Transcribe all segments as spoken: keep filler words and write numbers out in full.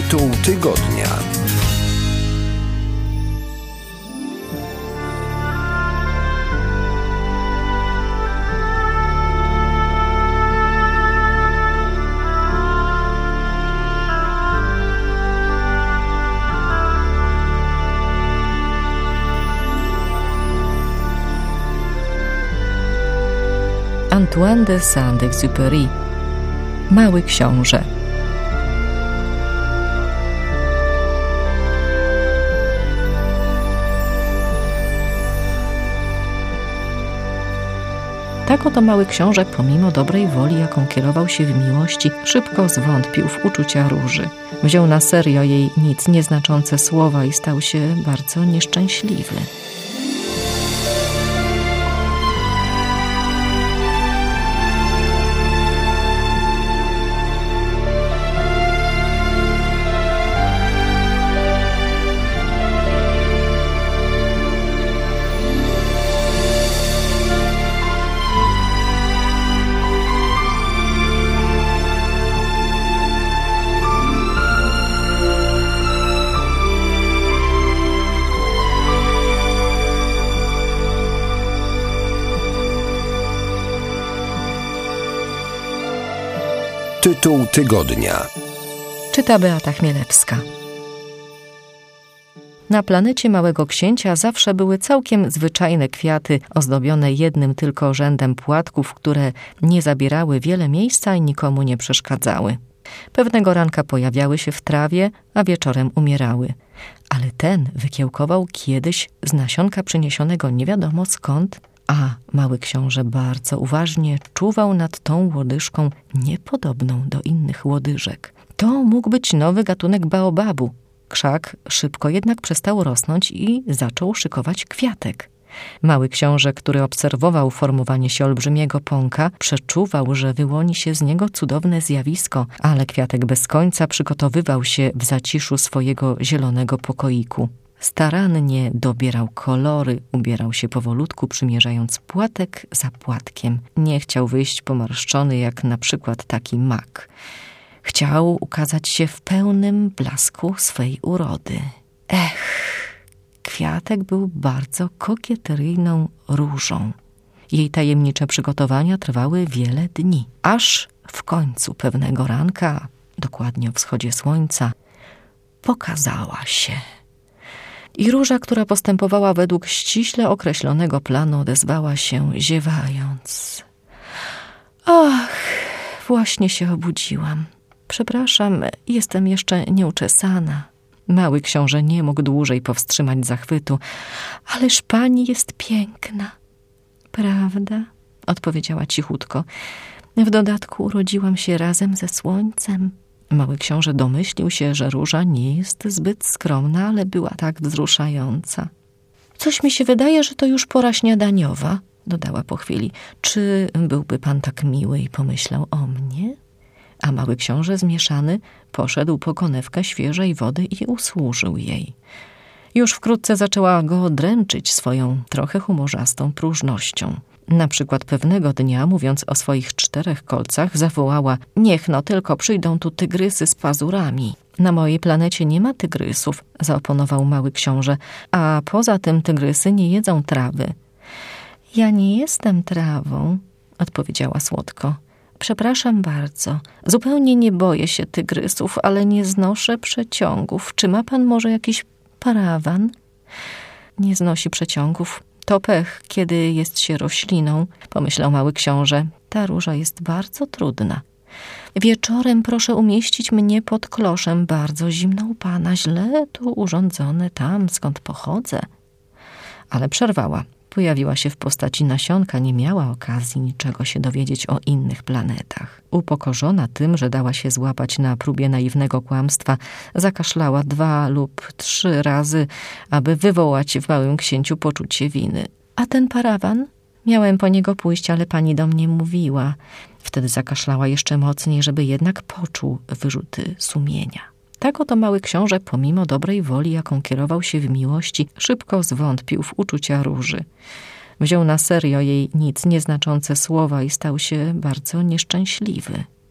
Tytuł tygodnia. Antoine de Saint-Exupéry. Mały książę. Tak oto mały książę, pomimo dobrej woli, jaką kierował się w miłości, szybko zwątpił w uczucia Róży. Wziął na serio jej nic nieznaczące słowa i stał się bardzo nieszczęśliwy. Tytuł tygodnia. Czyta Beata Chmielewska. Na planecie Małego Księcia zawsze były całkiem zwyczajne kwiaty, ozdobione jednym tylko rzędem płatków, które nie zabierały wiele miejsca i nikomu nie przeszkadzały. Pewnego ranka pojawiały się w trawie, a wieczorem umierały. Ale ten wykiełkował kiedyś z nasionka przyniesionego nie wiadomo skąd, a mały książę bardzo uważnie czuwał nad tą łodyżką niepodobną do innych łodyżek. To mógł być nowy gatunek baobabu. Krzak szybko jednak przestał rosnąć i zaczął szykować kwiatek. Mały książę, który obserwował formowanie się olbrzymiego pąka, przeczuwał, że wyłoni się z niego cudowne zjawisko, ale kwiatek bez końca przygotowywał się w zaciszu swojego zielonego pokoiku. Starannie dobierał kolory, ubierał się powolutku, przymierzając płatek za płatkiem. Nie chciał wyjść pomarszczony jak na przykład taki mak. Chciał ukazać się w pełnym blasku swej urody. Ech, kwiatek był bardzo kokieteryjną różą. Jej tajemnicze przygotowania trwały wiele dni, aż w końcu pewnego ranka, dokładnie o wschodzie słońca, pokazała się. I róża, która postępowała według ściśle określonego planu, odezwała się ziewając. Ach, właśnie się obudziłam. Przepraszam, jestem jeszcze nieuczesana. Mały książę nie mógł dłużej powstrzymać zachwytu. Ależ pani jest piękna. Prawda? Odpowiedziała cichutko. W dodatku urodziłam się razem ze słońcem. Mały książę domyślił się, że róża nie jest zbyt skromna, ale była tak wzruszająca. Coś mi się wydaje, że to już pora śniadaniowa, dodała po chwili. Czy byłby pan tak miły i pomyślał o mnie? A mały książę zmieszany poszedł po konewkę świeżej wody i usłużył jej. Już wkrótce zaczęła go dręczyć swoją trochę humorzastą próżnością. Na przykład pewnego dnia, mówiąc o swoich czterech kolcach, zawołała: niech no tylko przyjdą tu tygrysy z pazurami. Na mojej planecie nie ma tygrysów, zaoponował mały książę, a poza tym tygrysy nie jedzą trawy. Ja nie jestem trawą, odpowiedziała słodko. Przepraszam bardzo, zupełnie nie boję się tygrysów, ale nie znoszę przeciągów. Czy ma pan może jakiś parawan? Nie znosi przeciągów. To pech, kiedy jest się rośliną, pomyślał mały książę. Ta róża jest bardzo trudna. Wieczorem proszę umieścić mnie pod kloszem, bardzo zimno u pana, źle tu urządzone, tam skąd pochodzę. Ale przerwała. Pojawiła się w postaci nasionka, nie miała okazji niczego się dowiedzieć o innych planetach. Upokorzona tym, że dała się złapać na próbie naiwnego kłamstwa, zakaszlała dwa lub trzy razy, aby wywołać w małym księciu poczucie winy. A ten parawan? Miałem po niego pójść, ale pani do mnie mówiła. Wtedy zakaszlała jeszcze mocniej, żeby jednak poczuł wyrzuty sumienia. Tak oto mały książę, pomimo dobrej woli, jaką kierował się w miłości, szybko zwątpił w uczucia Róży. Wziął na serio jej nic nieznaczące słowa i stał się bardzo nieszczęśliwy.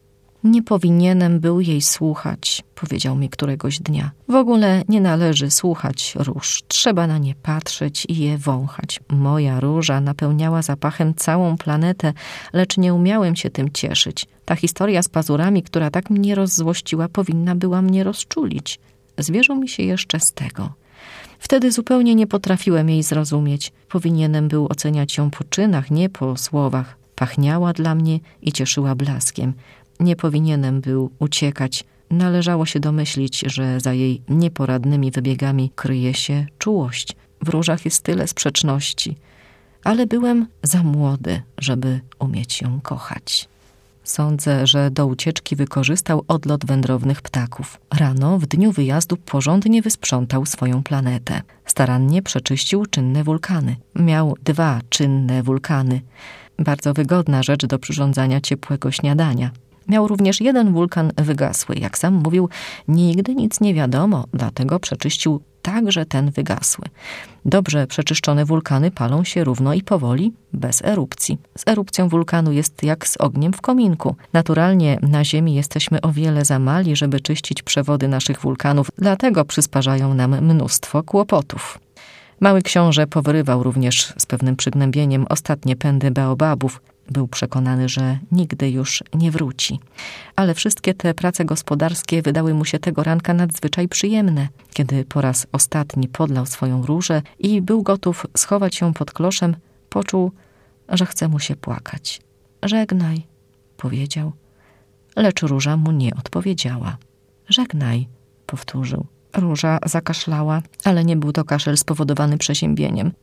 Nie powinienem był jej słuchać, powiedział mi któregoś dnia. W ogóle nie należy słuchać róż. Trzeba na nie patrzeć i je wąchać. Moja róża napełniała zapachem całą planetę, lecz nie umiałem się tym cieszyć. Ta historia z pazurami, która tak mnie rozzłościła, powinna była mnie rozczulić. Zwierzył mi się jeszcze z tego. Wtedy zupełnie nie potrafiłem jej zrozumieć. Powinienem był oceniać ją po czynach, nie po słowach. Pachniała dla mnie i cieszyła blaskiem. Nie powinienem był uciekać. Należało się domyślić, że za jej nieporadnymi wybiegami kryje się czułość. W różach jest tyle sprzeczności. Ale byłem za młody, żeby umieć ją kochać. Sądzę, że do ucieczki wykorzystał odlot wędrownych ptaków. Rano, w dniu wyjazdu, porządnie wysprzątał swoją planetę. Starannie przeczyścił czynne wulkany. Miał dwa czynne wulkany. Bardzo wygodna rzecz do przyrządzania ciepłego śniadania. Miał również jeden wulkan wygasły. Jak sam mówił, nigdy nic nie wiadomo, dlatego przeczyścił także ten wygasły. Dobrze przeczyszczone wulkany palą się równo i powoli, bez erupcji. Z erupcją wulkanu jest jak z ogniem w kominku. Naturalnie na Ziemi jesteśmy o wiele za mali, żeby czyścić przewody naszych wulkanów, dlatego przysparzają nam mnóstwo kłopotów. Mały książę powyrywał również z pewnym przygnębieniem ostatnie pędy baobabów. Był przekonany, że nigdy już nie wróci. Ale wszystkie te prace gospodarskie wydały mu się tego ranka nadzwyczaj przyjemne. Kiedy po raz ostatni podlał swoją różę i był gotów schować ją pod kloszem, poczuł, że chce mu się płakać. Żegnaj, powiedział. Lecz róża mu nie odpowiedziała. Żegnaj, powtórzył. Róża zakaszlała, ale nie był to kaszel spowodowany przeziębieniem.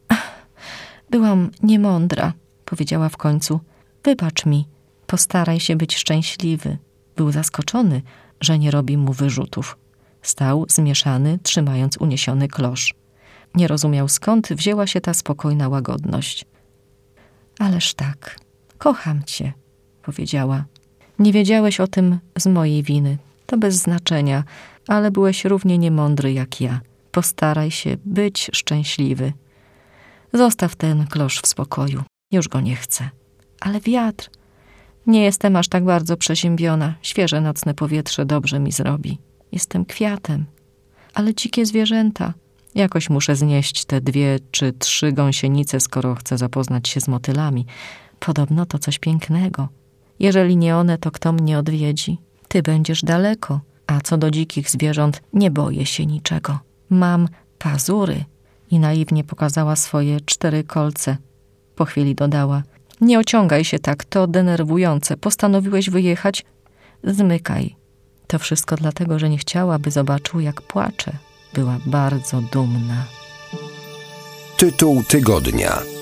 Byłam niemądra, powiedziała w końcu. Wybacz mi, postaraj się być szczęśliwy. Był zaskoczony, że nie robi mu wyrzutów. Stał zmieszany, trzymając uniesiony klosz. Nie rozumiał, skąd wzięła się ta spokojna łagodność. Ależ tak, kocham cię, powiedziała. Nie wiedziałeś o tym z mojej winy. To bez znaczenia, ale byłeś równie niemądry jak ja. Postaraj się być szczęśliwy. Zostaw ten klosz w spokoju. Już go nie chcę. Ale wiatr. Nie jestem aż tak bardzo przeziębiona. Świeże nocne powietrze dobrze mi zrobi. Jestem kwiatem. Ale dzikie zwierzęta. Jakoś muszę znieść te dwie czy trzy gąsienice, skoro chcę zapoznać się z motylami. Podobno to coś pięknego. Jeżeli nie one, to kto mnie odwiedzi? Ty będziesz daleko. A co do dzikich zwierząt, nie boję się niczego. Mam pazury. I naiwnie pokazała swoje cztery kolce. Po chwili dodała. Nie ociągaj się tak, to denerwujące. Postanowiłeś wyjechać? Zmykaj. To wszystko dlatego, że nie chciała, by zobaczył, jak płaczę. Była bardzo dumna. Tytuł tygodnia.